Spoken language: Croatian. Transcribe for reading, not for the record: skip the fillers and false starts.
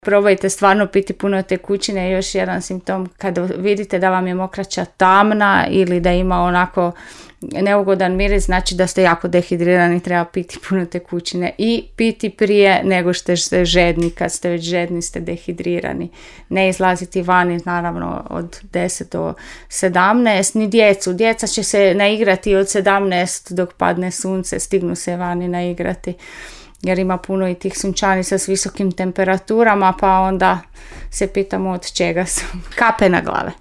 Probajte stvarno piti puno tekućine. Još jedan simptom, kada vidite da vam je mokraća tamna ili da ima onako neugodan miris, znači da ste jako dehidrirani, treba piti puno tekućine i piti prije nego što ste žedni. Kad ste već žedni ste dehidrirani. Ne izlaziti vani, naravno od 10 do 17, ni djecu. Djeca će se naigrati od 17 dok padne sunce, stignu se vani naigrati. Jer ima puno i tih sunčanica s visokim temperaturama, pa onda se pitamo od čega su. Kape na glave.